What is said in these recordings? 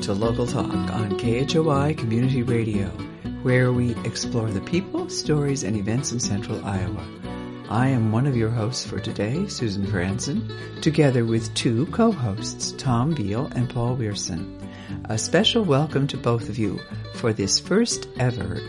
to Local Talk on KHOI Community Radio, where we explore the people, stories, and events in Central Iowa. I am one of your hosts for today, Susan Franzen, together with two co-hosts, Tom Beal and Paul Weirson. A special welcome to both of you for this first ever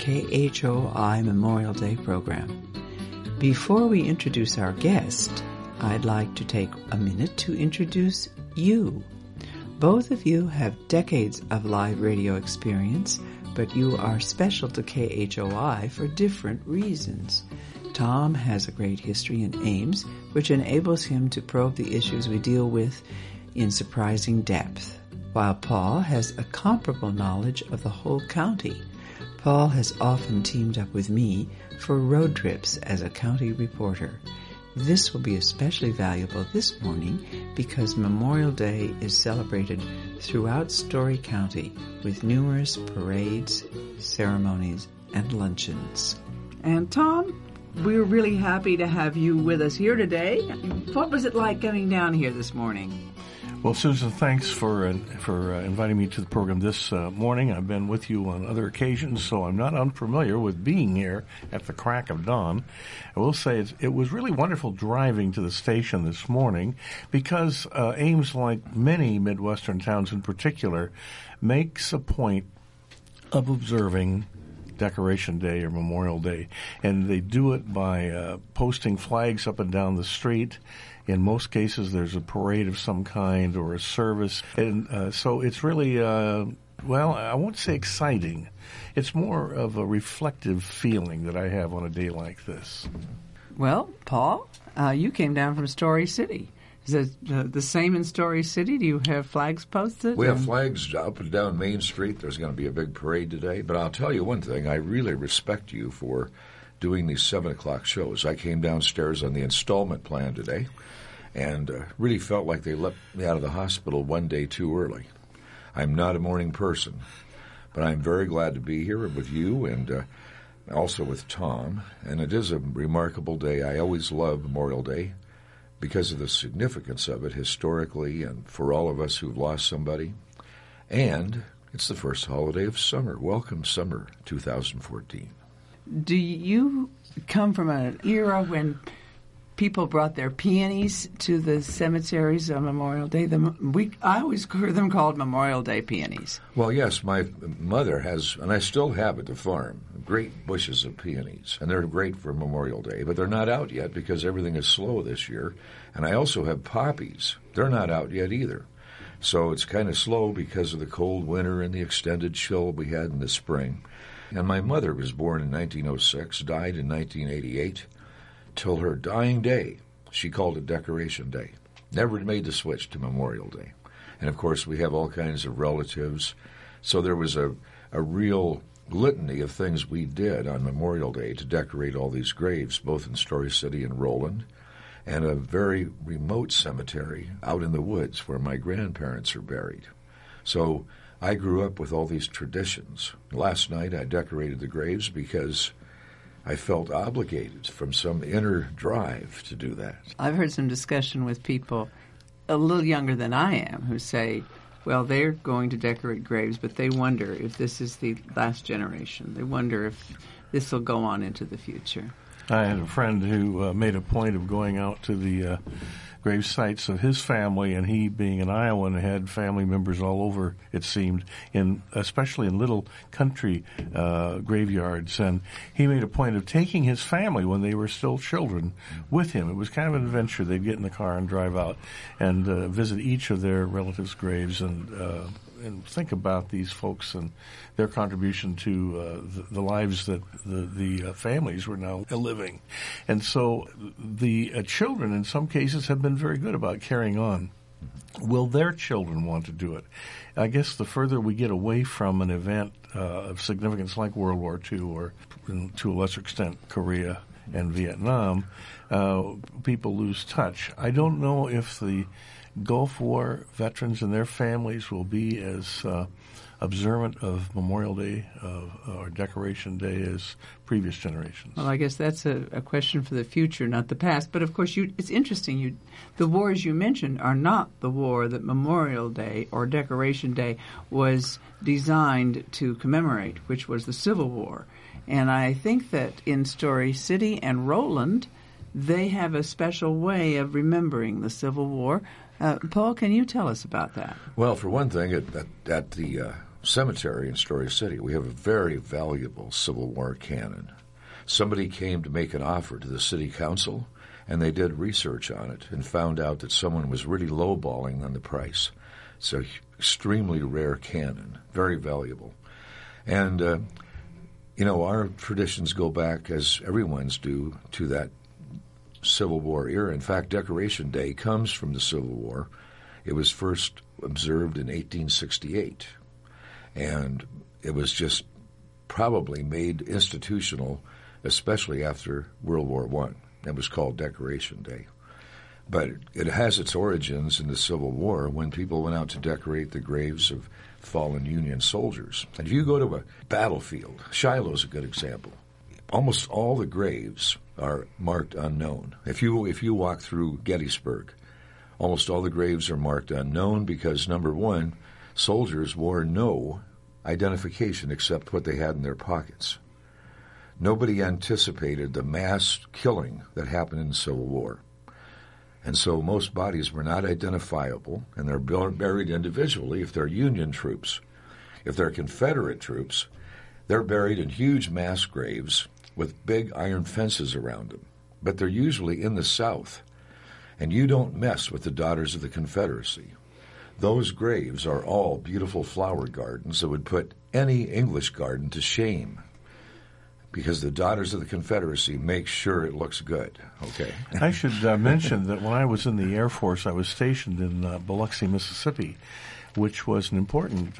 KHOI Memorial Day program. Before we introduce our guest, I'd like to take a minute to introduce you. Both of you have decades of live radio experience, but you are special to KHOI for different reasons. Tom has a great history in Ames, which enables him to probe the issues we deal with in surprising depth, while Paul has a comparable knowledge of the whole county. Paul has often teamed up with me for road trips as a county reporter. This will be especially valuable this morning because Memorial Day is celebrated throughout Story County with numerous parades, ceremonies, and luncheons. And Tom, we're really happy to have you with us here today. What was it like coming down here this morning? Well, Susan, thanks for inviting me to the program this morning. I've been with you on other occasions, so I'm not unfamiliar with being here at the crack of dawn. I will say it was really wonderful driving to the station this morning because Ames, like many Midwestern towns in particular, makes a point of observing Decoration Day or Memorial Day, and they do it by posting flags up and down the street. In most cases, there's a parade of some kind or a service. And so it's really, well, I won't say exciting. It's more of a reflective feeling that I have on a day like this. Well, Paul, you came down from Story City. Is it the same in Story City? Do you have flags posted? We have flags up and down Main Street. There's going to be a big parade today. But I'll tell you one thing. I really respect you for doing these 7 o'clock shows. I came downstairs on the installment plan today and really felt like they let me out of the hospital one day too early. I'm not a morning person, but I'm very glad to be here with you and also with Tom. And it is a remarkable day. I always love Memorial Day because of the significance of it historically and for all of us who've lost somebody. And it's the first holiday of summer. Welcome summer 2014. Do you come from an era when people brought their peonies to the cemeteries on Memorial Day? I always heard them called Memorial Day peonies. Well, yes, my mother has, and I still have at the farm, great bushes of peonies, and they're great for Memorial Day, but they're not out yet because everything is slow this year. And I also have poppies. They're not out yet either. So it's kind of slow because of the cold winter and the extended chill we had in the spring. And my mother was born in 1906, died in 1988. Till her dying day, she called it Decoration Day. Never made the switch to Memorial Day. And, of course, we have all kinds of relatives. So there was a real litany of things we did on Memorial Day to decorate all these graves, both in Story City and Roland, and a very remote cemetery out in the woods where my grandparents are buried. So I grew up with all these traditions. Last night I decorated the graves because I felt obligated from some inner drive to do that. I've heard some discussion with people a little younger than I am who say, well, they're going to decorate graves, but they wonder if this is the last generation. They wonder if this will go on into the future. I had a friend who made a point of going out to the grave sites of his family, and he, being an Iowan, had family members all over, it seemed, especially in little country graveyards. And he made a point of taking his family when they were still children with him. It was kind of an adventure. They'd get in the car and drive out and visit each of their relatives' graves and think about these folks and their contribution to the lives that the families were now living. And so the children, in some cases, have been very good about carrying on. Will their children want to do it? I guess the further we get away from an event of significance like World War II or, to a lesser extent, Korea and Vietnam, people lose touch. I don't know if the Gulf War veterans and their families will be as observant of Memorial Day or Decoration Day as previous generations? Well, I guess that's a question for the future, not the past. But, of course, it's interesting. The wars you mentioned are not the war that Memorial Day or Decoration Day was designed to commemorate, which was the Civil War. And I think that in Story City and Roland, they have a special way of remembering the Civil War. Paul, can you tell us about that? Well, for one thing, at the cemetery in Story City, we have a very valuable Civil War cannon. Somebody came to make an offer to the city council, and they did research on it and found out that someone was really lowballing on the price. It's an extremely rare cannon, very valuable. And, our traditions go back, as everyone's do, to that Civil War era. In fact, Decoration Day comes from the Civil War. It was first observed in 1868, and it was just probably made institutional, especially after World War I. It was called Decoration Day. But it has its origins in the Civil War when people went out to decorate the graves of fallen Union soldiers. And if you go to a battlefield, Shiloh's a good example. Almost all the graves are marked unknown. If you walk through Gettysburg, almost all the graves are marked unknown because, number one, soldiers wore no identification except what they had in their pockets. Nobody anticipated the mass killing that happened in the Civil War. And so most bodies were not identifiable, and they're buried individually if they're Union troops. If they're Confederate troops, they're buried in huge mass graves with big iron fences around them. But they're usually in the South, and you don't mess with the Daughters of the Confederacy. Those graves are all beautiful flower gardens that would put any English garden to shame, because the Daughters of the Confederacy make sure it looks good. Okay. I should mention that when I was in the Air Force, I was stationed in Biloxi, Mississippi, which was an important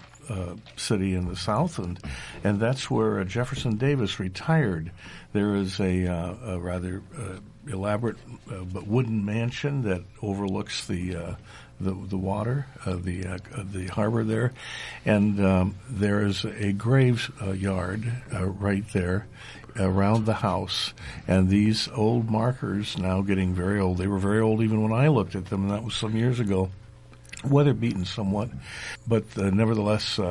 city in the South, and that's where Jefferson Davis retired. There is a rather elaborate but wooden mansion that overlooks the water, the harbor there, and there is a grave yard right there around the house. And these old markers, now getting very old, they were very old even when I looked at them, and that was some years ago, weather-beaten somewhat, but nevertheless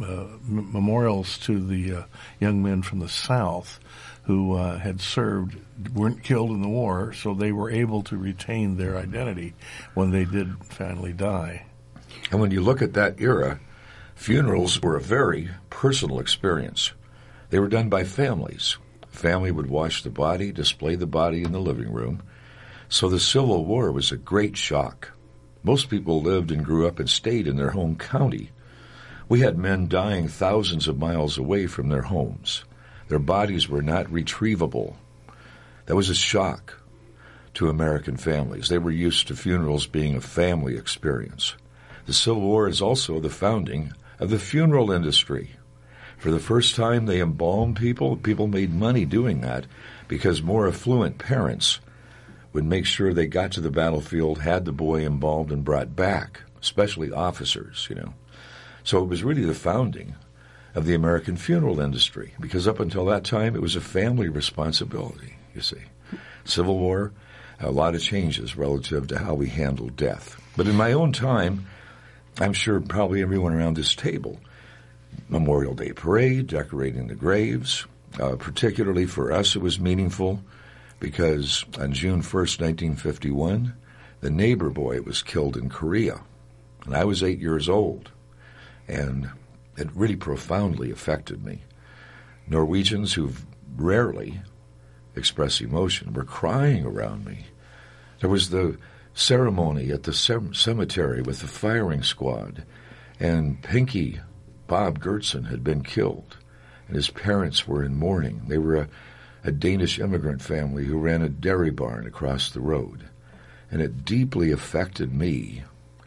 memorials to the young men from the South who had served, weren't killed in the war, so they were able to retain their identity when they did finally die. And when you look at that era, funerals were a very personal experience. They were done by families. Family would wash the body, display the body in the living room. So the Civil War was a great shock. Most people lived and grew up and stayed in their home county. We had men dying thousands of miles away from their homes. Their bodies were not retrievable. That was a shock to American families. They were used to funerals being a family experience. The Civil War is also the founding of the funeral industry. For the first time, they embalmed people. People made money doing that because more affluent parents would make sure they got to the battlefield, had the boy embalmed and brought back, especially officers, So it was really the founding of the American funeral industry, because up until that time, it was a family responsibility, you see. Civil War, a lot of changes relative to how we handled death. But in my own time, I'm sure probably everyone around this table, Memorial Day parade, decorating the graves, particularly for us it was meaningful because on June 1st, 1951, the neighbor boy was killed in Korea, and I was 8 years old, and it really profoundly affected me. Norwegians who rarely express emotion were crying around me. There was the ceremony at the cemetery with the firing squad, and Pinky Bob Gertson had been killed, and his parents were in mourning. They were a Danish immigrant family who ran a dairy barn across the road, and it deeply affected me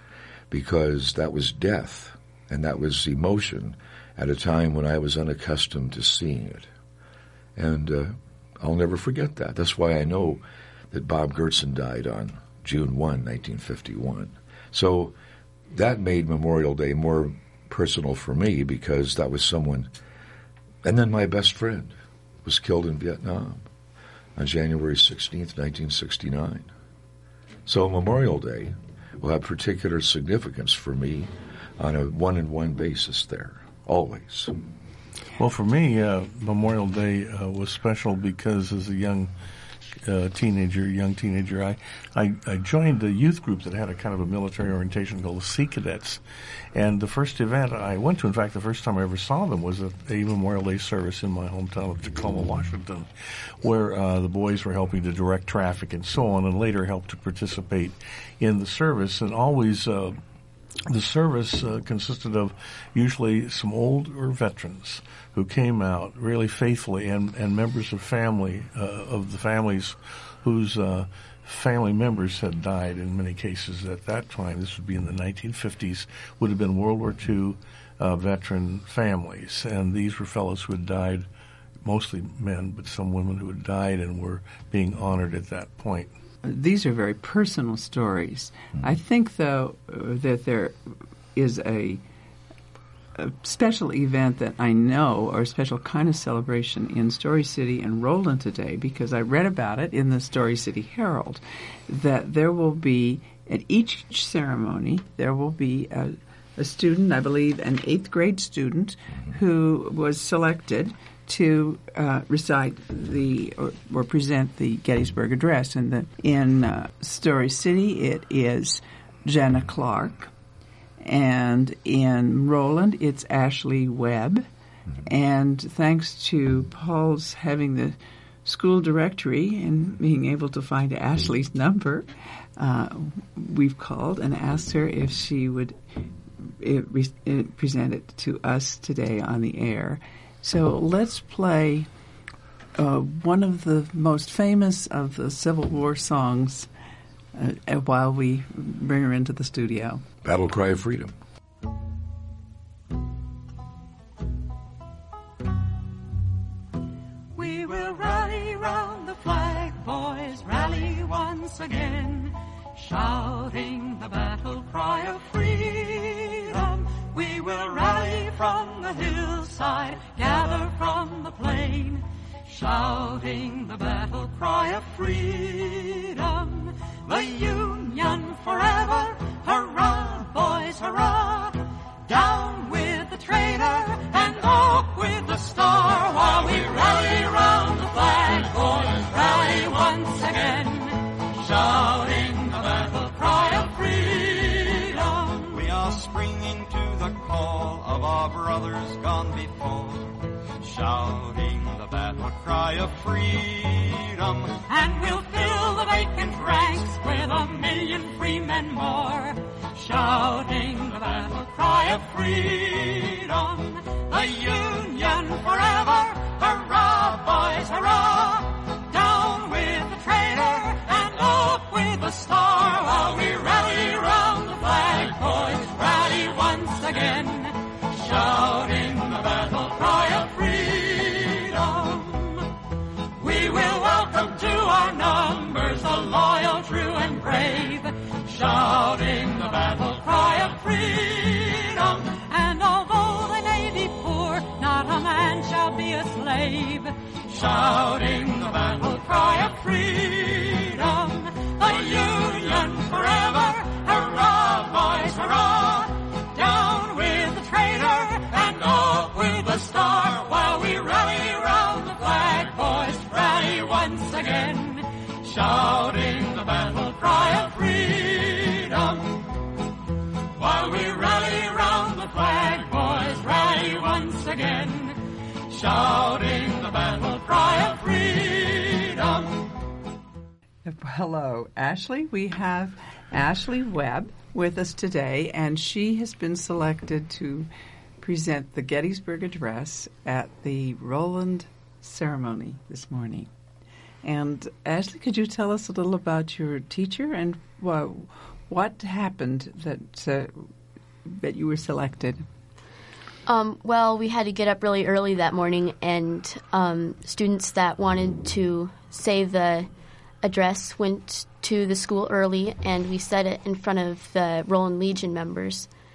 because that was death, and that was emotion at a time when I was unaccustomed to seeing it. And I'll never forget that. That's why I know that Bob Gertson died on June 1, 1951. So that made Memorial Day more personal for me because that was someone. And then my best friend was killed in Vietnam on January 16th, 1969. So Memorial Day will have particular significance for me on a one-on-one basis there, always. Well, for me, Memorial Day was special because as a young teenager, I joined a youth group that had a kind of a military orientation called the Sea Cadets. And the first event I went to, in fact, the first time I ever saw them was a Memorial Day service in my hometown of Tacoma, Washington, where the boys were helping to direct traffic and so on, and later helped to participate in the service. And always the service consisted of usually some older veterans who came out really faithfully, and members of the families whose family members had died in many cases at that time. This would be in the 1950s, would have been World War II veteran families. And these were fellows who had died, mostly men, but some women who had died and were being honored at that point. These are very personal stories. I think, though, that there is a special event that I know, or a special kind of celebration in Story City and Roland today, because I read about it in the Story City Herald, that there will be, at each ceremony, there will be a student, I believe an 8th grade student, who was selected to recite or present the Gettysburg Address. And in Story City, it is Jenna Clark. And in Roland, it's Ashley Webb. And thanks to Paul's having the school directory and being able to find Ashley's number, we've called and asked her if she would present it to us today on the air. So let's play one of the most famous of the Civil War songs while we bring her into the studio. Battle Cry of Freedom. We will rally round the flag, boys, rally once again, shouting the battle cry of freedom. We will rally from the hillside, gather from the plain, shouting the battle cry of freedom. The Union forever, hurrah, boys, hurrah! Down with the traitor and up with the star, while we rally round the flag, boys, rally once again, shouting the battle cry of freedom. We are springing to the call of our brothers gone before, shouting the battle cry of freedom. And we'll fill the vacant ranks with 1,000,000 free men more, shouting the battle cry of freedom. The Union forever, hurrah, boys, hurrah! Down with the traitor and up with the star, while we rally round the flag, boys, rally once again, shouting the battle cry of freedom. We will welcome to our numbers the loyal, true, and brave, shouting the battle cry of freedom. And although they may be poor, not a man shall be a slave, shouting the battle cry of freedom. The Union forever, hurrah, boys, hurrah! Down with the traitor and up with the star, while we rally round the flag, boys, rally once again, shouting the battle cry of freedom. While we rally round the flag, boys, rally once again, shouting the battle cry of freedom. Hello, Ashley. We have Ashley Webb with us today, and she has been selected to present the Gettysburg Address at the Roland ceremony this morning. And Ashley, could you tell us a little about your teacher and what happened that you were selected? Well, we had to get up really early that morning, and students that wanted to say the address went to the school early, and we said it in front of the Roland Legion members.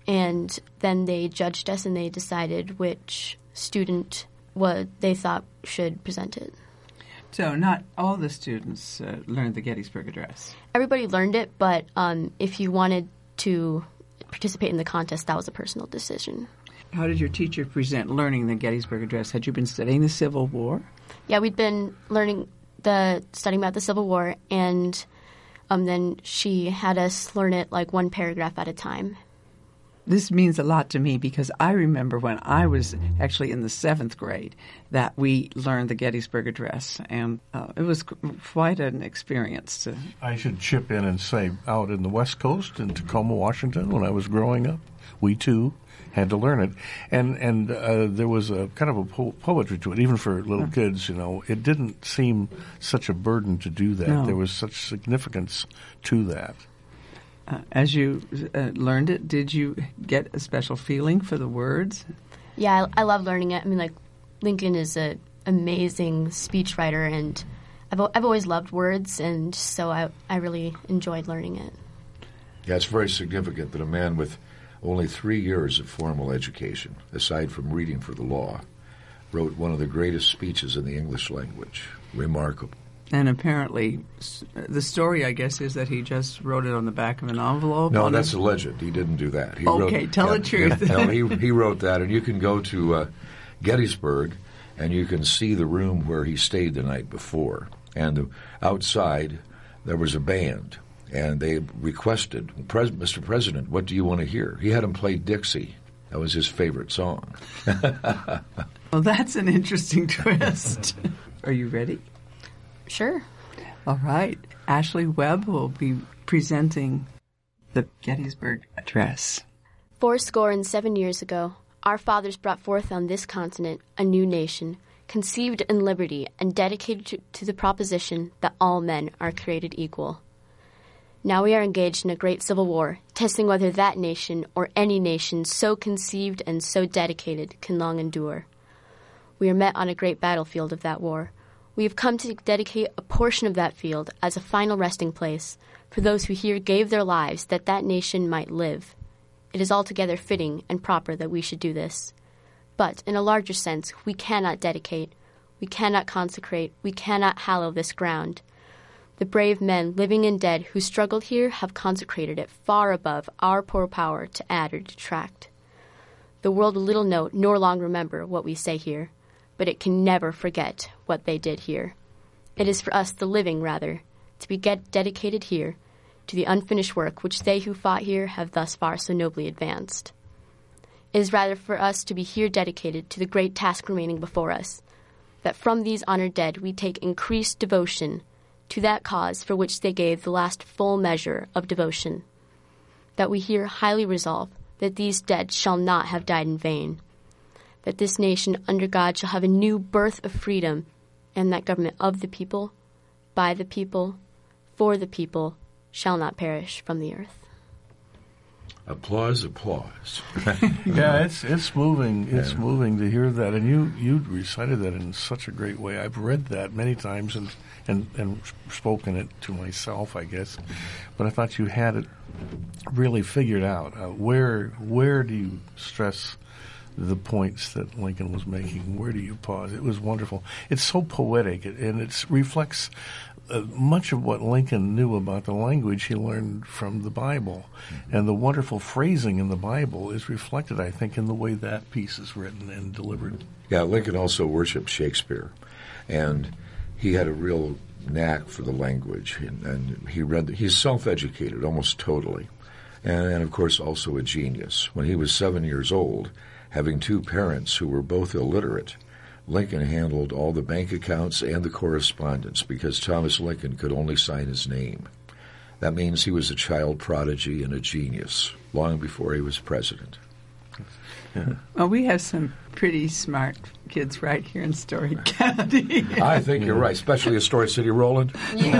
and then they judged us and they decided which student they thought should present it. So not all the students learned the Gettysburg Address. Everybody learned it, but if you wanted to participate in the contest, that was a personal decision. How did your teacher present learning the Gettysburg Address? Had you been studying the Civil War? Yeah, we'd been studying about the Civil War, and then she had us learn it like one paragraph at a time. This means a lot to me because I remember when I was actually in the 7th grade that we learned the Gettysburg Address, and it was quite an experience. I should chip in and say, out in the West Coast in Tacoma, Washington, when I was growing up, we too had to learn it, and there was a kind of a poetry to it, even for little kids. It didn't seem such a burden to do that. No. There was such significance to that. As you learned it, did you get a special feeling for the words? Yeah, I love learning it. I mean, like, Lincoln is an amazing speechwriter, and I've always loved words, and so I really enjoyed learning it. Yeah, it's very significant that a man with only 3 years of formal education, aside from reading for the law, wrote one of the greatest speeches in the English language. Remarkable. And apparently, the story, I guess, is that he just wrote it on the back of an envelope. No, that's a legend. He didn't do that. Tell the truth. He wrote that, and you can go to Gettysburg, and you can see the room where he stayed the night before. And outside, there was a band, and they requested, Mr. President, what do you want to hear? He had him play Dixie. That was his favorite song. Well, that's an interesting twist. Are you ready? Sure. All right. Ashley Webb will be presenting the Gettysburg Address. 77 years ago, our fathers brought forth on this continent a new nation, conceived in liberty and dedicated to the proposition that all men are created equal. Now we are engaged in a great civil war, testing whether that nation or any nation so conceived and so dedicated can long endure. We are met on a great battlefield of that war. We have come to dedicate a portion of that field as a final resting place for those who here gave their lives that that nation might live. It is altogether fitting and proper that we should do this. But in a larger sense, we cannot dedicate, we cannot consecrate, we cannot hallow this ground. The brave men, living and dead, who struggled here have consecrated it far above our poor power to add or detract. The world will little note nor long remember what we say here, but it can never forget what they did here. It is for us, the living, rather, to be dedicated here to the unfinished work which they who fought here have thus far so nobly advanced. It is rather for us to be here dedicated to the great task remaining before us, that from these honored dead we take increased devotion to that cause for which they gave the last full measure of devotion, that we here highly resolve that these dead shall not have died in vain, that this nation under God shall have a new birth of freedom, and that government of the people, by the people, for the people, shall not perish from the earth. Applause, applause. Yeah, it's moving. It's moving to hear that, and you recited that in such a great way. I've read that many times and spoken it to myself, I guess, but I thought you had it really figured out. Where do you stress the points that Lincoln was making? Where do you pause? It was wonderful. It's so poetic, and it reflects much of what Lincoln knew about the language he learned from the Bible. And the wonderful phrasing in the Bible is reflected, I think, in the way that piece is written and delivered. Yeah, Lincoln also worshipped Shakespeare, and he had a real knack for the language, and he's self-educated almost totally, and of course also a genius. When he was 7 years old, having two parents who were both illiterate, Lincoln handled all the bank accounts and the correspondence because Thomas Lincoln could only sign his name. That means he was a child prodigy and a genius long before he was president. Yeah. Well, we have some pretty smart kids right here in Story County. I think you're right, especially in Story City, Roland.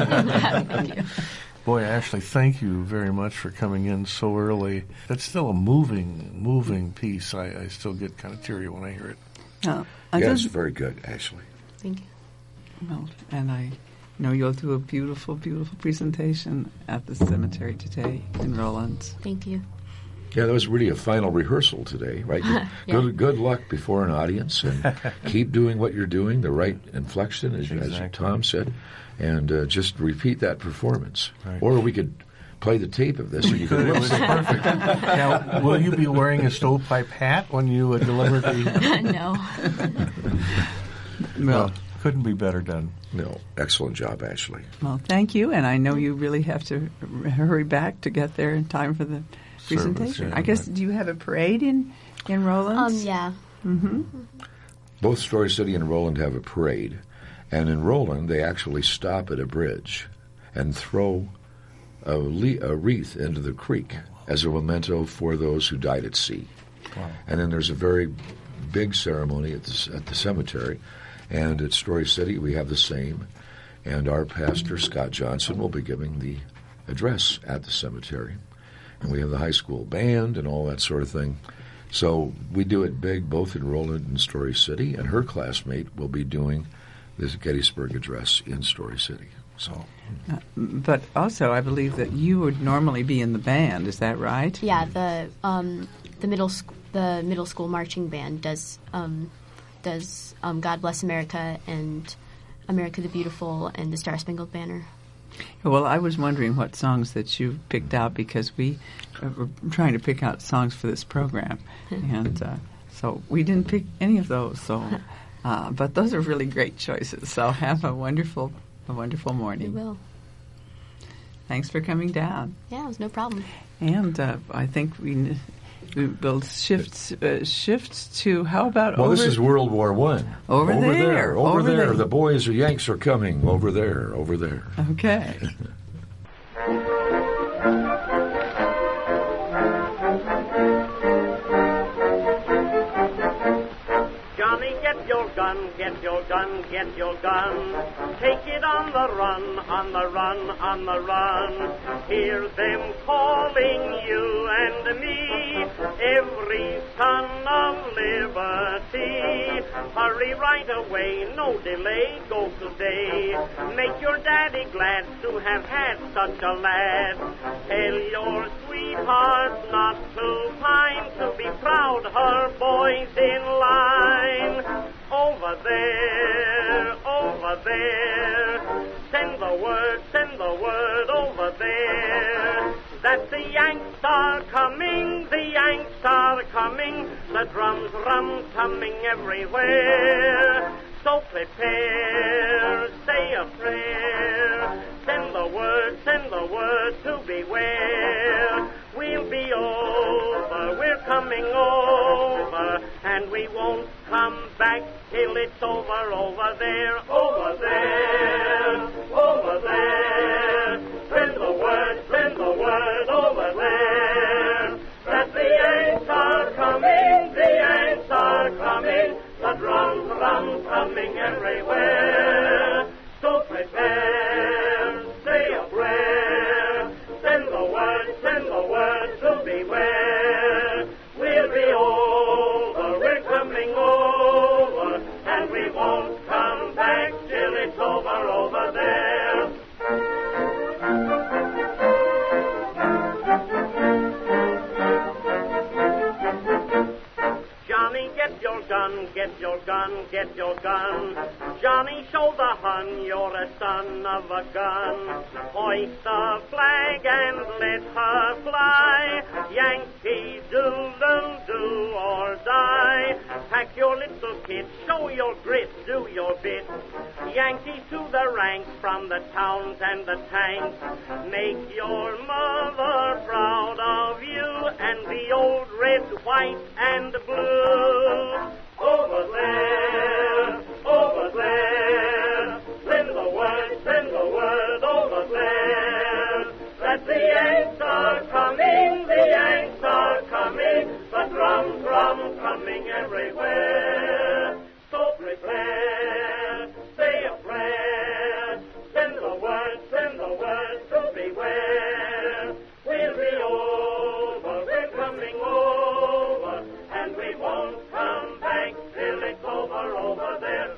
Yeah. Boy, Ashley, thank you very much for coming in so early. That's still a moving piece. I still get kind of teary when I hear it. It's very good, Ashley. Thank you. Well, and I know you'll do a beautiful, beautiful presentation at the cemetery today in Roland. Thank you. Yeah, that was really a final rehearsal today, right? Good luck before an audience, and keep doing what you're doing, the right inflection, as Tom said, and just repeat that performance. Right. Or we could play the tape of this, and you could It was perfect. Now, will you be wearing a stovepipe hat when you deliver the... No. Well, couldn't be better done. No, excellent job, Ashley. Well, thank you, and I know you really have to hurry back to get there in time for the presentation. Service, yeah, I guess, do you have a parade in Roland's? Yeah. Mm-hmm. Both Story City and Roland have a parade, and in Roland they actually stop at a bridge and throw a wreath into the creek as a memento for those who died at sea. Wow. And then there's a very big ceremony at the cemetery, and at Story City we have the same, and our pastor, Scott Johnson, will be giving the address at the cemetery. And we have the high school band and all that sort of thing. So we do it big both in Roland and Story City, and her classmate will be doing this Gettysburg Address in Story City. So, but also, I believe that you would normally be in the band. Is that right? Yeah, the middle school marching band does God Bless America and America the Beautiful and the Star Spangled Banner. Well, I was wondering what songs that you picked out, because we were trying to pick out songs for this program, and so we didn't pick any of those. So, but those are really great choices. So have a wonderful morning. We will. Thanks for coming down. Yeah, it was no problem. And I think we will shift to, how about well, over... this is World War I. Over there. Over there. The boys, the Yanks are coming. Over there. Okay. Johnny, get your gun, get your gun, get your gun. Take it on the run, on the run, on the run. Hear them calling you and me, every son of liberty. Hurry right away, no delay, go today. Make your daddy glad to have had such a lad. Tell your sweetheart not to pine, to be proud her boys in line. Over there, send the word over there, that the Yanks are coming, the drums rum-tumming everywhere. So prepare, say a prayer, send the word to beware. We'll be over, we're coming over, and we won't come back till it's over there, over there. Send the word over there, that the Yanks are coming, the drums rum-tumming everywhere. So prepare, say a prayer, send the word to beware. We'll be over, we're coming over, and we won't come back till it's over there. Johnny, get your gun, get your gun, get your gun. Johnny, show the Hun you're a son of a gun. Hoist the flag and let her fly. Yankee doodle do or die. Pack your little kit, show your grit, do your bit. Yankees to the ranks, from the towns and the tanks. Make your mother proud of you, and the old red, white, and blue. Over there, send the word over there, that the Yanks are coming, the drums rum-tumming everywhere. So prepare, say a prayer, send the word to beware. We'll be over, we're coming over, and we won't come back till it's over there.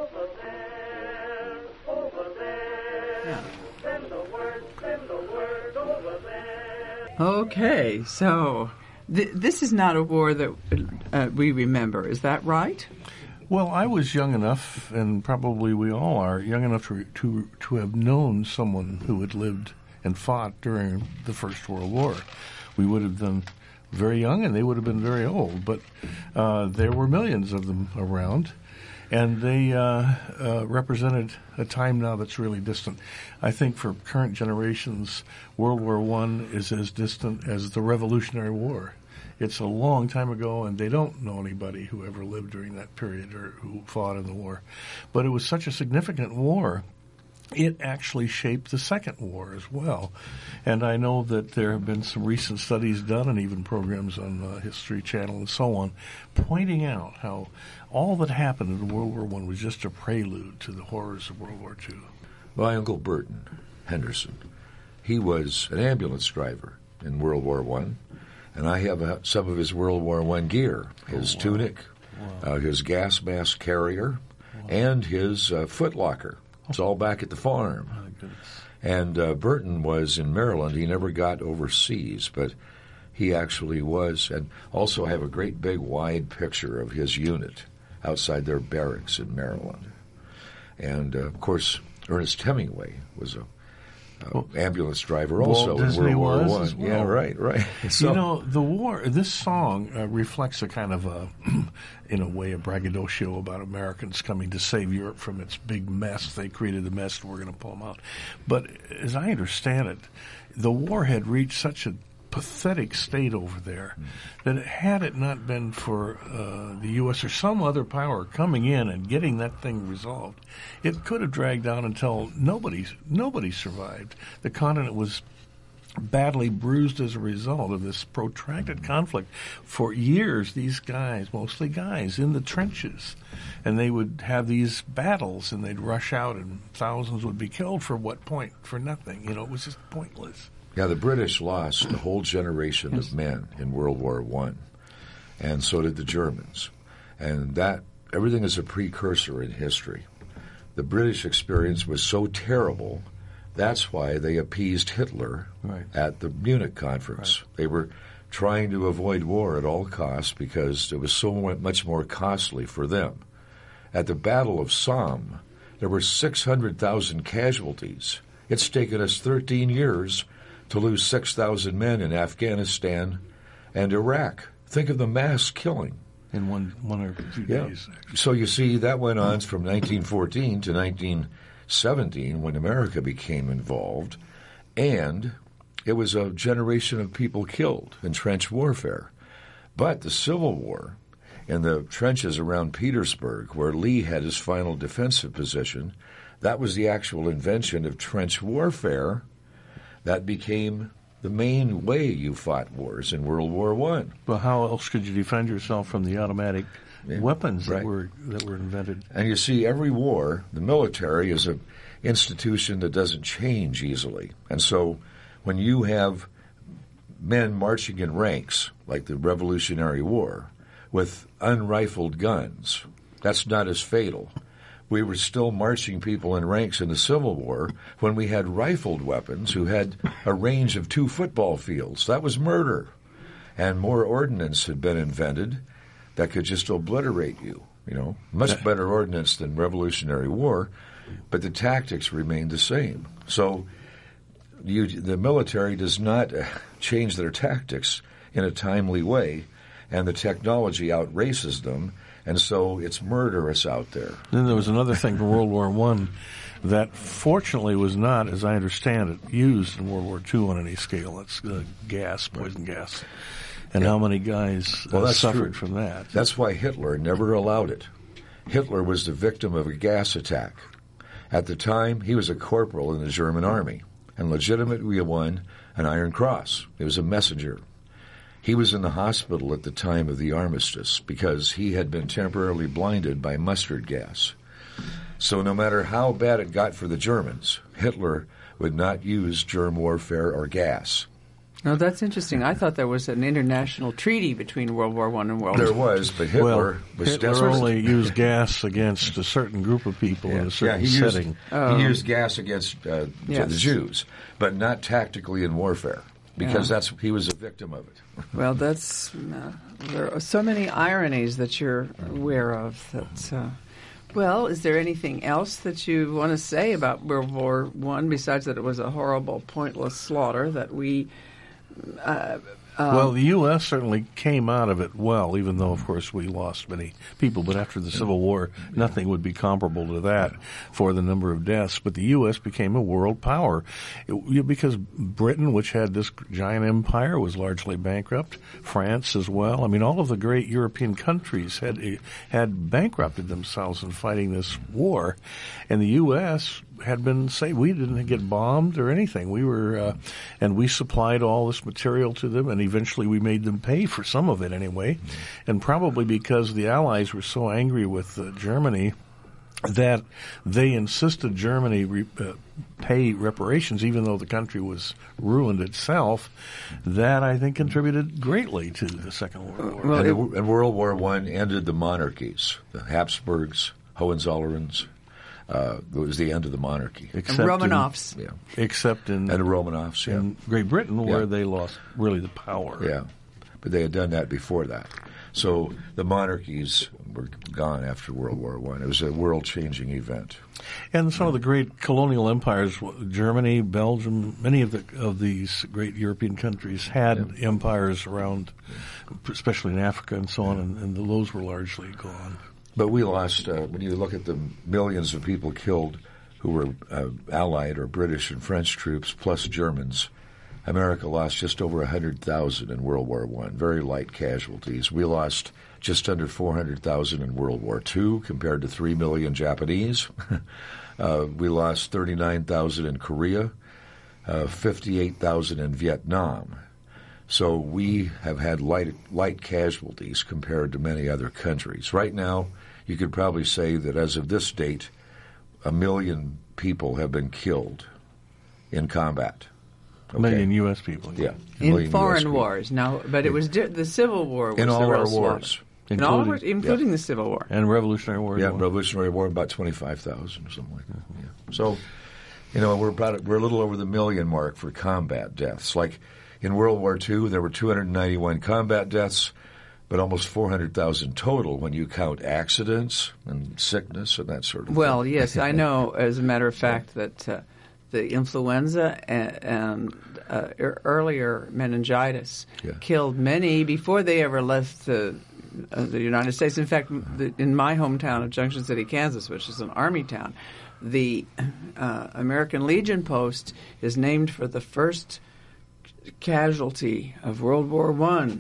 Over there. Yeah. Send the word over there. Okay, so This is not a war that we remember. Is that right? Well, I was young enough, and probably we all are, young enough to have known someone who had lived and fought during the First World War. We would have been very young, and they would have been very old, but there were millions of them around, and they represented a time now that's really distant. I think for current generations, World War I is as distant as the Revolutionary War. It's a long time ago, and they don't know anybody who ever lived during that period or who fought in the war. But it was such a significant war, it actually shaped the Second War as well. And I know that there have been some recent studies done and even programs on History Channel and so on, pointing out how all that happened in World War I was just a prelude to the horrors of World War II. My Uncle Burton Henderson, he was an ambulance driver in World War I. And I have some of his World War I gear, his tunic, his gas mask carrier, and his foot locker. It's all back at the farm. And Burton was in Maryland. He never got overseas, but he actually was. And also I have a great big wide picture of his unit outside their barracks in Maryland. And, of course, Ernest Hemingway was a ambulance driver also in World War I. Well. Yeah, right. So, you know, the war, this song reflects a kind of in a way, a braggadocio about Americans coming to save Europe from its big mess. They created the mess, and we're going to pull them out. But as I understand it, the war had reached such a pathetic state over there that had it not been for the U.S. or some other power coming in and getting that thing resolved, it could have dragged on until nobody survived. The continent was badly bruised as a result of this protracted conflict. For years, these guys, mostly guys, in the trenches, and they would have these battles, and they'd rush out, and thousands would be killed for what point? For nothing. You know, it was just pointless. Yeah, the British lost a whole generation of men in World War I, and so did the Germans. And that, everything is a precursor in history. The British experience was so terrible, that's why they appeased Hitler at the Munich conference. Right. They were trying to avoid war at all costs because it was so much more costly for them. At the Battle of Somme, there were 600,000 casualties. It's taken us 13 years to lose 6,000 men in Afghanistan and Iraq. Think of the mass killing. In one or two days. So you see, that went on from 1914 to 1917 when America became involved, and it was a generation of people killed in trench warfare. But the Civil War, in the trenches around Petersburg, where Lee had his final defensive position, that was the actual invention of trench warfare. That became the main way you fought wars in World War I. Well, how else could you defend yourself from the automatic weapons that were invented? And you see, every war, the military is an institution that doesn't change easily. And so when you have men marching in ranks, like the Revolutionary War, with unrifled guns, that's not as fatal. We were still marching people in ranks in the Civil War when we had rifled weapons who had a range of 2 football fields. That was murder. And more ordnance had been invented that could just obliterate you, Much better ordnance than Revolutionary War, but the tactics remained the same. So the military does not change their tactics in a timely way, and the technology outraces them. And so it's murderous out there. Then there was another thing for World War I that fortunately was not, as I understand it, used in World War II on any scale. It's gas, poison gas. And how many guys suffered from that. That's why Hitler never allowed it. Hitler was the victim of a gas attack. At the time, he was a corporal in the German army and legitimately won an Iron Cross. He was a messenger. He was in the hospital at the time of the armistice because he had been temporarily blinded by mustard gas. So no matter how bad it got for the Germans, Hitler would not use germ warfare or gas. No, that's interesting. I thought there was an international treaty between World War I and World War II. There was, but Hitler only used gas against a certain group of people in a certain setting. He used gas against the Jews, but not tactically in warfare. because he was a victim of it. Well, that's there are so many ironies that you're aware of. That well, is there anything else that you want to say about World War I besides that it was a horrible, pointless slaughter that we? Well, the U.S. certainly came out of it well, even though, of course, we lost many people. But after the Civil War, nothing would be comparable to that for the number of deaths. But the U.S. became a world power because Britain, which had this giant empire, was largely bankrupt. France as well. I mean, all of the great European countries had bankrupted themselves in fighting this war. And the U.S. had been saved. We didn't get bombed or anything. We were, and we supplied all this material to them, and eventually we made them pay for some of it anyway. And probably because the Allies were so angry with Germany that they insisted Germany pay reparations, even though the country was ruined itself. That, I think, contributed greatly to the Second World War. Well, and World War I ended the monarchies, the Habsburgs, Hohenzollerns. It was the end of the monarchy. Except Romanovs. Except in the Romanovs, in Great Britain, where they lost really the power. Yeah, but they had done that before that. So the monarchies were gone after World War I. It was a world-changing event. And some of the great colonial empires, Germany, Belgium, many of these great European countries had empires around, especially in Africa and so on, and those were largely gone. But we lost, when you look at the millions of people killed who were Allied or British and French troops, plus Germans, America lost just over 100,000 in World War I, very light casualties. We lost just under 400,000 in World War II compared to 3 million Japanese. We lost 39,000 in Korea, 58,000 in Vietnam. So we have had light casualties compared to many other countries. Right now, you could probably say that as of this date, 1 million people have been killed in combat. Okay. 1 million U.S. people. Yeah. In foreign wars. Now, but it was the Civil War was in all the our real wars. In all of it, including the Civil War. And Revolutionary War. Yeah, Revolutionary War, about 25,000 or something like that. Yeah. So, we're a little over the 1 million mark for combat deaths. Like in World War II, there were 291 combat deaths, but almost 400,000 total when you count accidents and sickness and that sort of thing. Well, yes, I know, as a matter of fact, that the influenza and earlier meningitis killed many before they ever left the United States. In fact, in my hometown of Junction City, Kansas, which is an army town, the American Legion post is named for the first casualty of World War I.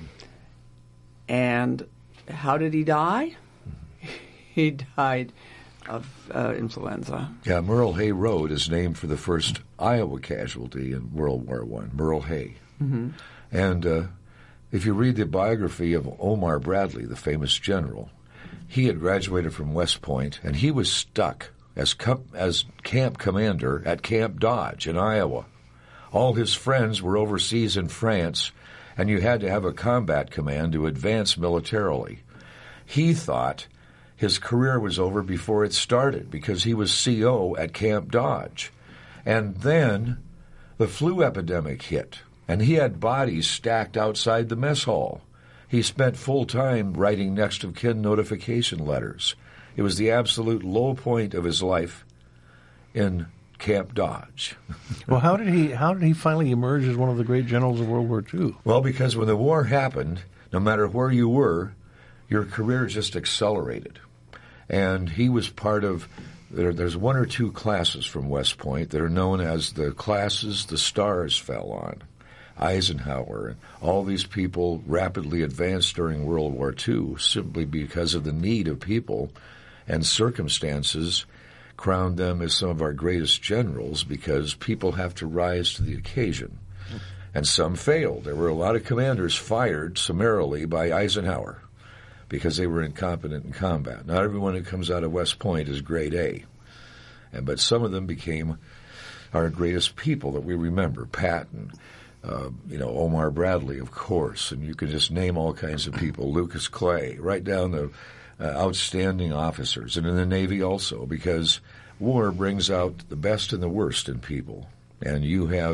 And how did he die? He died of influenza. Yeah, Merle Hay Road is named for the first Iowa casualty in World War I, Merle Hay. Mm-hmm. And if you read the biography of Omar Bradley, the famous general, he had graduated from West Point, and he was stuck as camp commander at Camp Dodge in Iowa. All his friends were overseas in France, and you had to have a combat command to advance militarily. He thought his career was over before it started because he was CO at Camp Dodge. And then the flu epidemic hit, and he had bodies stacked outside the mess hall. He spent full time writing next of kin notification letters. It was the absolute low point of his life in Camp Dodge. Well, how did he finally emerge as one of the great generals of World War II? Well, because when the war happened, no matter where you were, your career just accelerated. And he was part of, there's one or two classes from West Point that are known as the classes the stars fell on. Eisenhower and all these people rapidly advanced during World War II simply because of the need of people, and circumstances crowned them as some of our greatest generals because people have to rise to the occasion. And some failed. There were a lot of commanders fired summarily by Eisenhower because they were incompetent in combat. Not everyone who comes out of West Point is grade A. But some of them became our greatest people that we remember. Patton, Omar Bradley, of course, and you can just name all kinds of people. Lucas Clay, right down the outstanding officers, and in the Navy also, because war brings out the best and the worst in people. And you have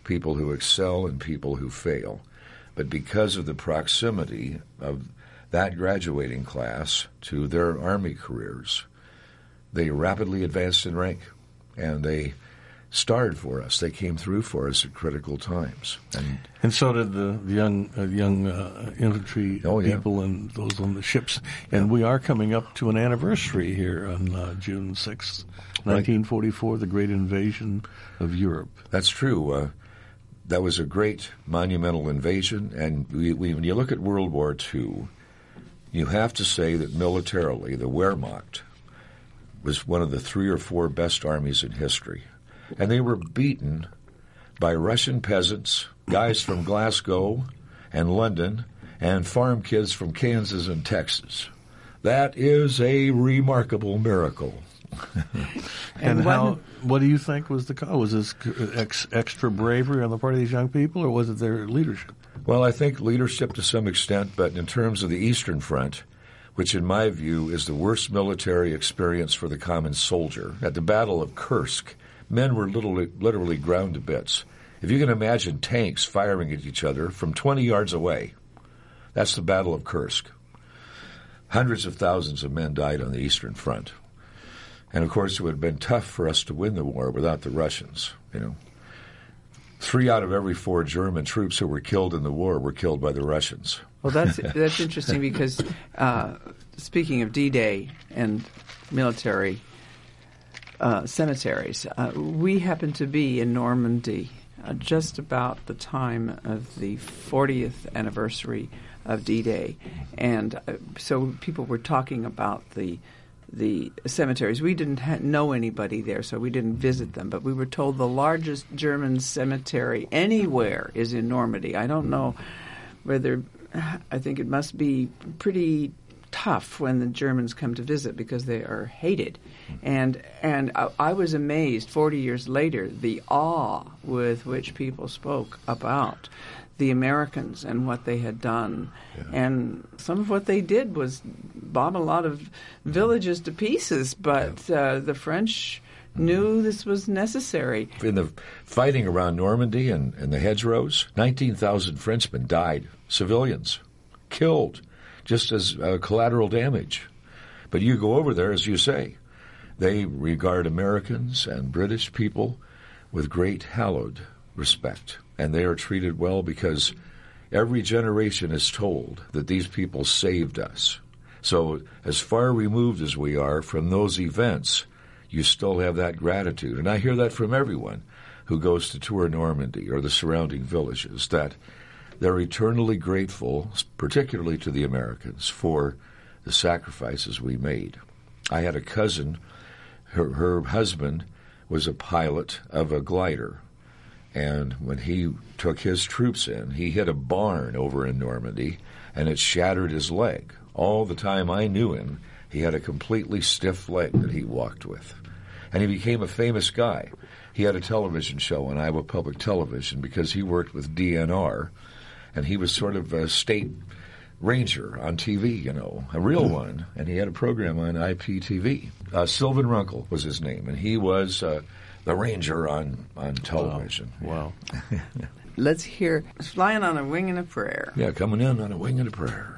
people who excel and people who fail. But because of the proximity of that graduating class to their Army careers, they rapidly advanced in rank, and they starred for us. They came through for us at critical times. And so did the young infantry people and those on the ships. And we are coming up to an anniversary here on June 6th, 1944, the Great Invasion of Europe. That's true. That was a great monumental invasion. And when you look at World War II, you have to say that militarily, the Wehrmacht was one of the 3 or 4 best armies in history. And they were beaten by Russian peasants, guys from Glasgow and London, and farm kids from Kansas and Texas. That is a remarkable miracle. And what do you think was the cause? Was this extra bravery on the part of these young people, or was it their leadership? Well, I think leadership to some extent, but in terms of the Eastern Front, which in my view is the worst military experience for the common soldier, at the Battle of Kursk, men were literally ground to bits. If you can imagine tanks firing at each other from 20 yards away, that's the Battle of Kursk. Hundreds of thousands of men died on the Eastern Front. And, of course, it would have been tough for us to win the war without the Russians, 3 out of every 4 German troops who were killed in the war were killed by the Russians. Well, that's interesting because speaking of D-Day and military cemeteries, we happen to be in Normandy just about the time of the 40th anniversary of D-Day. And so people were talking about the cemeteries. We didn't know anybody there, so we didn't visit them. But we were told the largest German cemetery anywhere is in Normandy. I don't know whether – I think it must be pretty tough when the Germans come to visit because they are hated. And I was amazed 40 years later, the awe with which people spoke about the Americans and what they had done. Yeah. And some of what they did was bomb a lot of villages to pieces, but the French knew this was necessary. In the fighting around Normandy and the hedgerows, 19,000 Frenchmen died, civilians, killed, just as collateral damage. But you go over there, as you say, they regard Americans and British people with great hallowed respect. And they are treated well because every generation is told that these people saved us. So as far removed as we are from those events, you still have that gratitude. And I hear that from everyone who goes to tour Normandy or the surrounding villages, that they're eternally grateful, particularly to the Americans, for the sacrifices we made. I had a cousin, her husband was a pilot of a glider. And when he took his troops in, he hit a barn over in Normandy, and it shattered his leg. All the time I knew him, he had a completely stiff leg that he walked with. And he became a famous guy. He had a television show on Iowa Public Television because he worked with DNR, and he was sort of a state ranger on TV, a real one. And he had a program on IPTV. Sylvan Runkle was his name, and he was the ranger on television. Wow. Let's hear Flying on a Wing and a Prayer. Yeah, coming in on a wing and a prayer.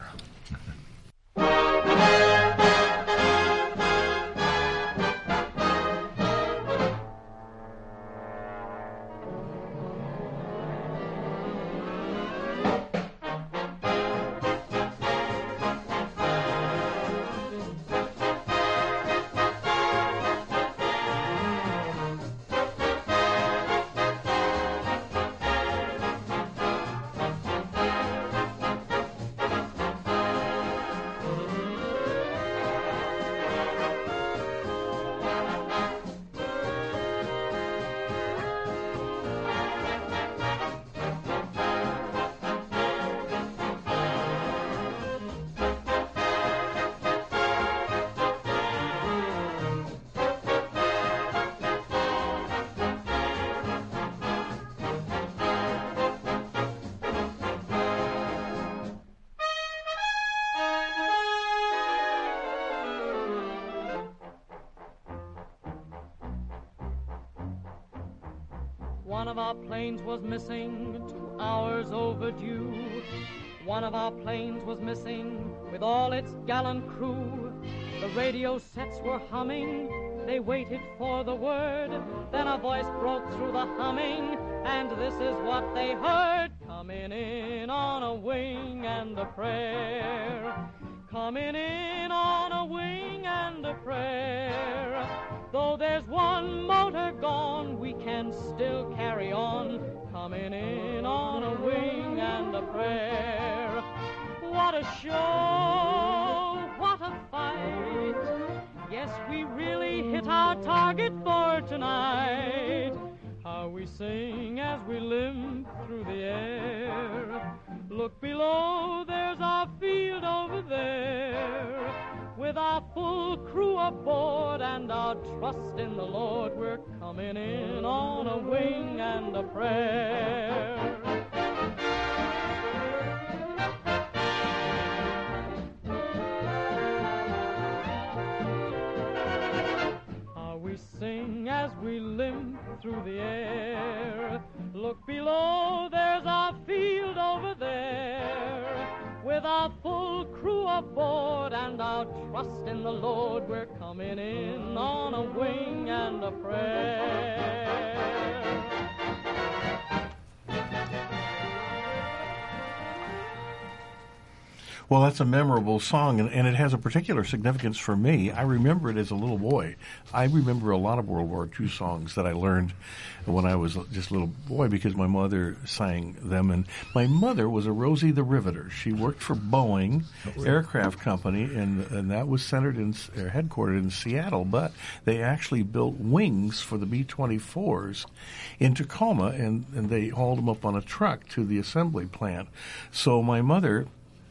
One of our planes was missing, 2 hours overdue. One of our planes was missing with all its gallant crew. The radio sets were humming, they waited for the word. Then a voice broke through the humming, and this is what they heard. Coming in on a wing and a prayer. Coming in on a wing and a prayer. Though there's one motor gone, we can still carry on. Coming in on a wing and a prayer. What a show, what a fight. Yes, we really hit our target for tonight. How we sing as we limp through the air. Look below, there's our field over there. With our full crew aboard and our trust in the Lord, we're coming in on a wing and a prayer. How we sing as we limp through the air. Look below, there's our field over there. With our full crew aboard and our trust in the Lord, we're coming in on a wing and a prayer. Well, that's a memorable song, and it has a particular significance for me. I remember it as a little boy. I remember a lot of World War II songs that I learned when I was just a little boy because my mother sang them. And my mother was a Rosie the Riveter. She worked for Boeing Aircraft Company, and that was headquartered in Seattle. But they actually built wings for the B-24s in Tacoma, and they hauled them up on a truck to the assembly plant. So my mother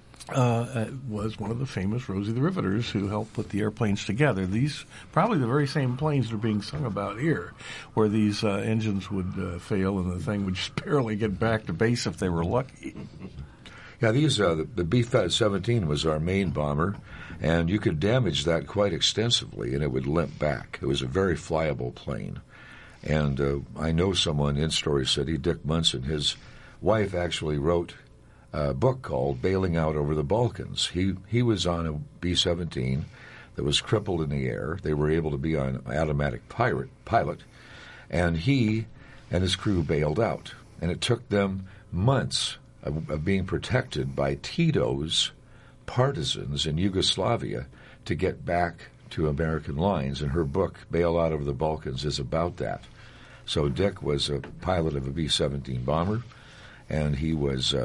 was one of the famous Rosie the Riveters who helped put the airplanes together. These probably the very same planes are being sung about here, where these engines would fail and the thing would just barely get back to base if they were lucky. Yeah, these the B-17 was our main bomber, and you could damage that quite extensively, and it would limp back. It was a very flyable plane. And I know someone in Story City, Dick Munson, his wife actually wrote a book called Bailing Out Over the Balkans. He was on a B-17 that was crippled in the air. They were able to be on automatic pilot, and he and his crew bailed out. And it took them months of being protected by Tito's partisans in Yugoslavia to get back to American lines. And her book, Bail Out Over the Balkans, is about that. So Dick was a pilot of a B-17 bomber, and he was...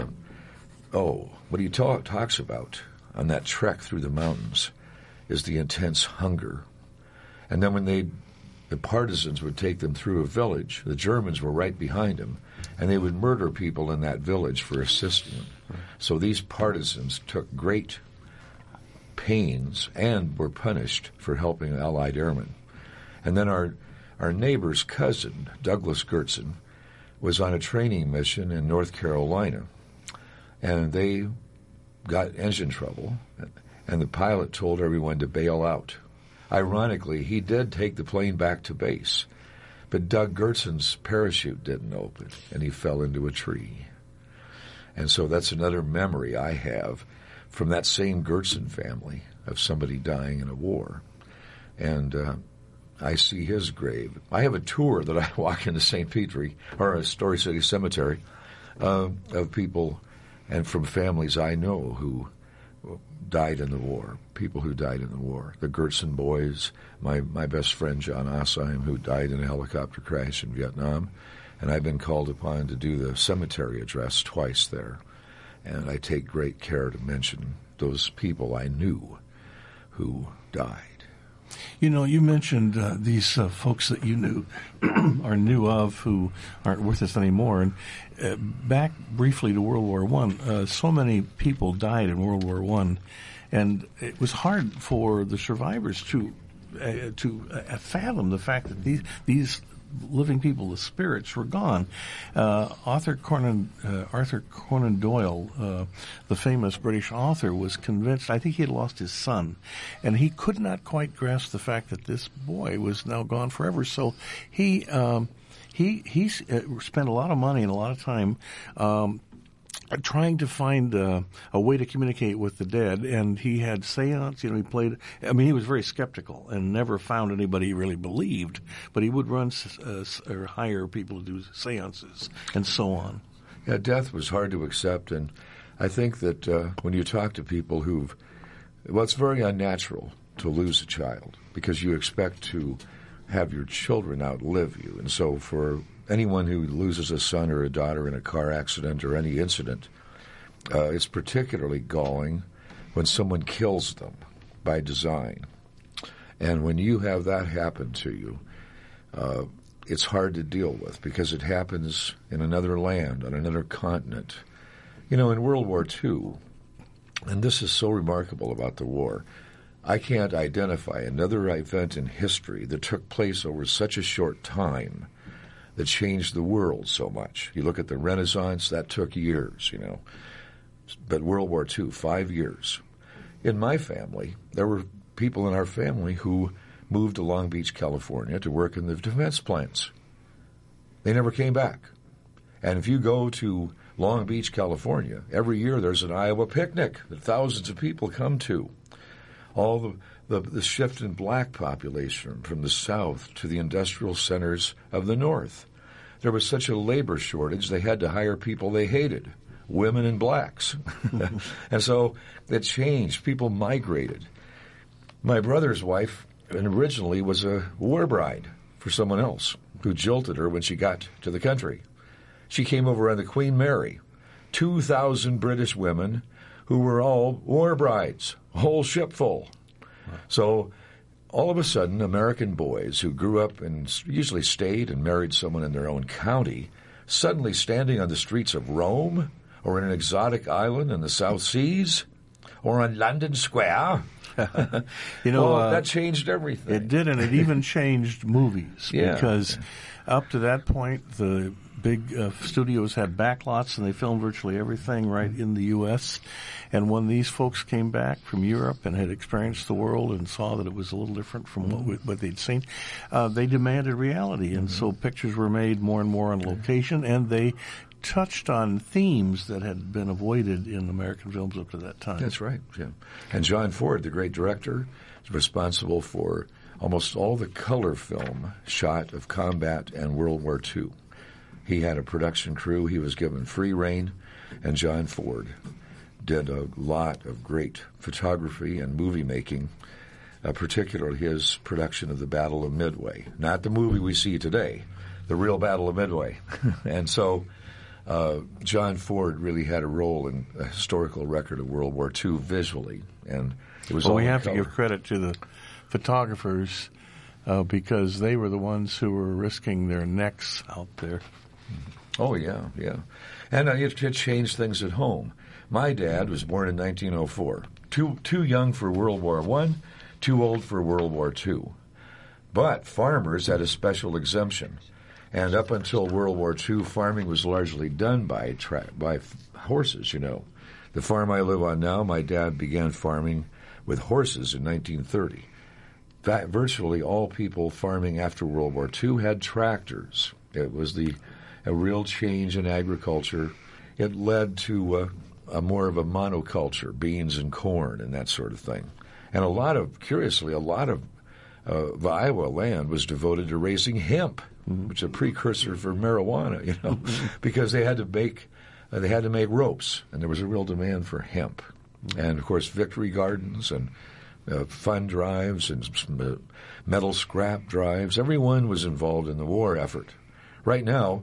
what he talks about on that trek through the mountains is the intense hunger. And then when the partisans would take them through a village, the Germans were right behind them, and they would murder people in that village for assisting them. So these partisans took great pains and were punished for helping Allied airmen. And then our neighbor's cousin, Douglas Gertson, was on a training mission in North Carolina. And they got engine trouble, and the pilot told everyone to bail out. Ironically, he did take the plane back to base, but Doug Gertson's parachute didn't open, and he fell into a tree. And so that's another memory I have from that same Gertson family of somebody dying in a war. And I see his grave. I have a tour that I walk into St. Petri, or a Story City Cemetery, of people and from families I know who died in the war, people who died in the war. The Gertson boys, my best friend John Osheim, who died in a helicopter crash in Vietnam, and I've been called upon to do the cemetery address twice there. And I take great care to mention those people I knew who died. You know, you mentioned these folks that you knew or knew of who aren't with us anymore. And back briefly to World War I, so many people died in World War I, and it was hard for the survivors to fathom the fact that these living people, the spirits, were gone. Arthur Conan Doyle, the famous British author, was convinced, I think he had lost his son, and he could not quite grasp the fact that this boy was now gone forever. So he spent a lot of money and a lot of time trying to find a way to communicate with the dead, and he had seance. He played. I mean, he was very skeptical and never found anybody he really believed. But he would run or hire people to do seances and so on. Yeah, death was hard to accept, and I think that when you talk to people it's very unnatural to lose a child because you expect to have your children outlive you, and so for anyone who loses a son or a daughter in a car accident or any incident, it's particularly galling when someone kills them by design. And when you have that happen to you, it's hard to deal with because it happens in another land, on another continent. In World War II, and this is so remarkable about the war, I can't identify another event in history that took place over such a short time that changed the world so much. You look at the Renaissance, that took years, But World War II, 5 years. In my family, there were people in our family who moved to Long Beach, California to work in the defense plants. They never came back. And if you go to Long Beach, California, every year there's an Iowa picnic that thousands of people come to. All the shift in black population from the south to the industrial centers of the north. There was such a labor shortage, they had to hire people they hated, women and blacks. And so it changed. People migrated. My brother's wife originally was a war bride for someone else who jilted her when she got to the country. She came over on the Queen Mary, 2,000 British women who were all war brides, a whole ship full. So all of a sudden, American boys who grew up and usually stayed and married someone in their own county, suddenly standing on the streets of Rome or in an exotic island in the South Seas or on London Square, that changed everything. It did, and it even changed movies because up to that point, the big studios had backlots and they filmed virtually everything right in the U.S. And when these folks came back from Europe and had experienced the world and saw that it was a little different from what they'd seen, they demanded reality. And so pictures were made more and more on location, and they touched on themes that had been avoided in American films up to that time. That's right, yeah. And John Ford, the great director, is responsible for almost all the color film shot of combat and World War II. He had a production crew. He was given free rein, and John Ford did a lot of great photography and movie making, particularly his production of the Battle of Midway. Not the movie we see today, the real Battle of Midway. And so John Ford really had a role in a historical record of World War II visually. And it was we have to give credit to the photographers because they were the ones who were risking their necks out there. Oh, yeah. And it changed things at home. My dad was born in 1904. Too young for World War I, too old for World War II. But farmers had a special exemption. And up until World War II, farming was largely done by horses, The farm I live on now, my dad began farming with horses in 1930. Virtually all people farming after World War II had tractors. It was a real change in agriculture. It led to a more of a monoculture, beans and corn and that sort of thing. And curiously, a lot of Iowa land was devoted to raising hemp, which is a precursor for marijuana, because they had to make ropes, and there was a real demand for hemp. And of course, victory gardens and fund drives and metal scrap drives. Everyone was involved in the war effort. Right now,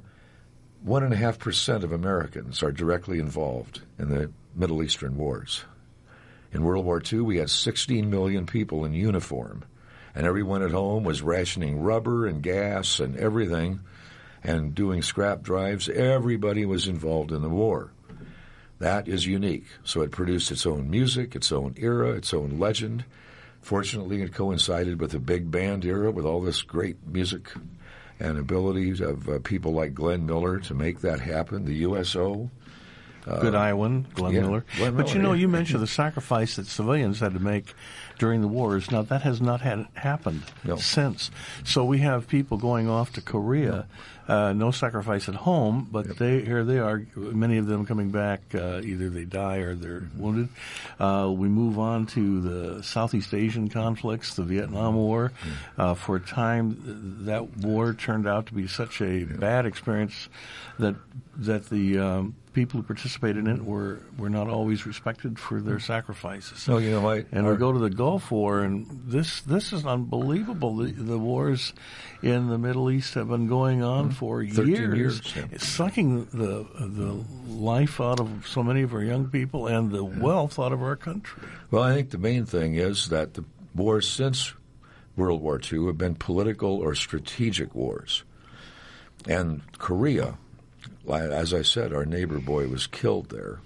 1.5% of Americans are directly involved in the Middle Eastern wars. In World War II, we had 16 million people in uniform, and everyone at home was rationing rubber and gas and everything and doing scrap drives. Everybody was involved in the war. That is unique. So it produced its own music, its own era, its own legend. Fortunately, it coincided with the big band era with all this great music and abilities of people like Glenn Miller to make that happen, the USO. Good Iowan, Glenn Miller. Glenn But Miller, you mentioned the sacrifice that civilians had to make during the wars. Now, that has not happened since. So we have people going off to Korea, no sacrifice at home, but here they are, many of them coming back, either they die or they're wounded. We move on to the Southeast Asian conflicts, the Vietnam War. For a time, that war turned out to be such a bad experience that the people who participated in it were not always respected for their sacrifices. No, and we go to the Gulf War, and this is unbelievable. The wars in the Middle East have been going on for 13 years. It's sucking the life out of so many of our young people and the wealth out of our country. Well, I think the main thing is that the wars since World War II have been political or strategic wars. And Korea, as I said, our neighbor boy was killed there.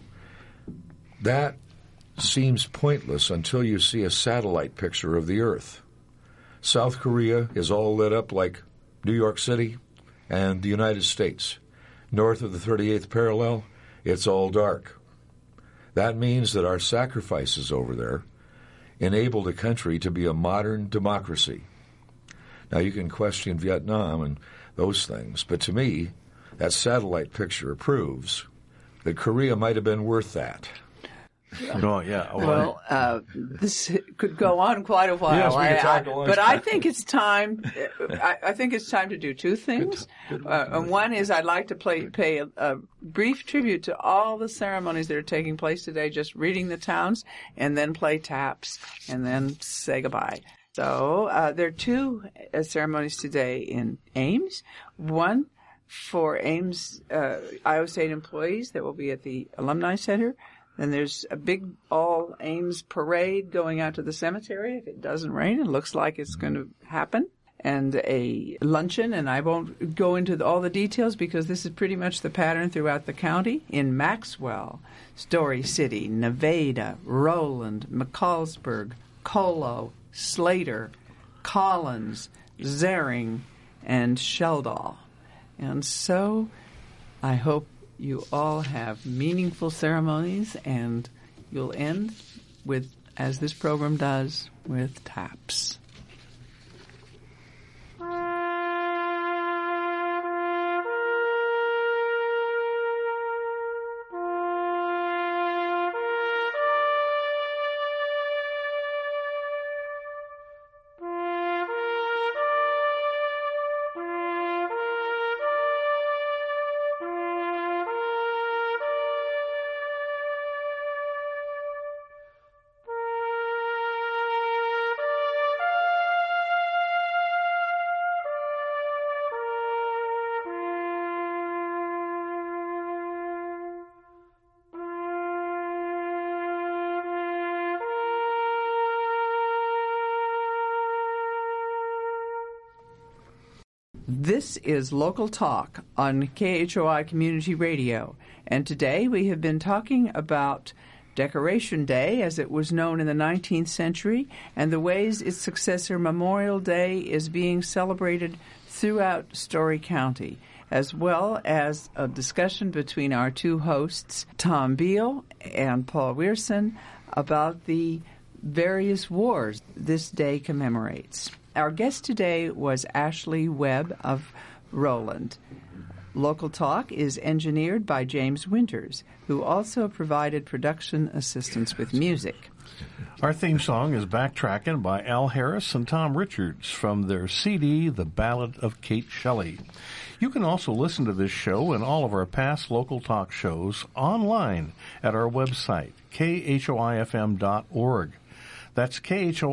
That seems pointless until you see a satellite picture of the Earth. South Korea is all lit up like New York City and the United States. North of the 38th parallel, it's all dark. That means that our sacrifices over there enabled a country to be a modern democracy. Now, you can question Vietnam and those things, but to me, that satellite picture proves that Korea might have been worth that. Oh, yeah. Well, this could go on quite a while. Yes, we could talk a long but time. I think it's time. I think it's time to do two things. And one is I'd like to pay a brief tribute to all the ceremonies that are taking place today. Just reading the towns, and then play taps, and then say goodbye. So there are two ceremonies today in Ames. One for Ames Iowa State employees that will be at the Alumni Center. Then there's a big all Ames parade going out to the cemetery. If it doesn't rain, it looks like it's going to happen. And a luncheon, and I won't go into all the details because this is pretty much the pattern throughout the county. In Maxwell, Story City, Nevada, Roland, McCallsburg, Colo, Slater, Collins, Zering, and Sheldall. And so I hope you all have meaningful ceremonies, and you'll end with, as this program does, with taps. This is Local Talk on KHOI Community Radio, and today we have been talking about Decoration Day, as it was known in the 19th century, and the ways its successor, Memorial Day, is being celebrated throughout Story County, as well as a discussion between our two hosts, Tom Beal and Paul Weirson, about the various wars this day commemorates. Our guest today was Ashley Webb of Roland. Local Talk is engineered by James Winters, who also provided production assistance with music. Our theme song is Backtrackin' by Al Harris and Tom Richards from their CD, The Ballad of Kate Shelley. You can also listen to this show and all of our past Local Talk shows online at our website, khoifm.org. That's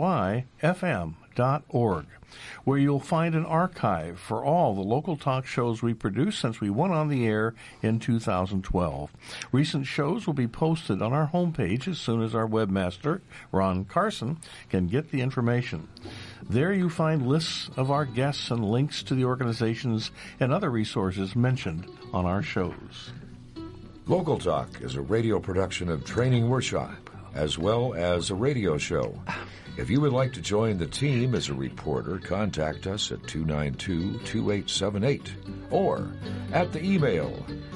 khoifm.org, where you'll find an archive for all the Local Talk shows we produced since we went on the air in 2012. Recent shows will be posted on our homepage as soon as our webmaster, Ron Carson, can get the information. There you find lists of our guests and links to the organizations and other resources mentioned on our shows. Local Talk is a radio production of Training Workshop, as well as a radio show. If you would like to join the team as a reporter, contact us at 292-2878 or at the email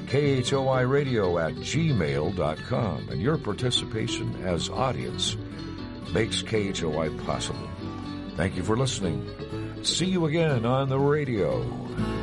khoiradio@gmail.com. And your participation as audience makes KHOI possible. Thank you for listening. See you again on the radio.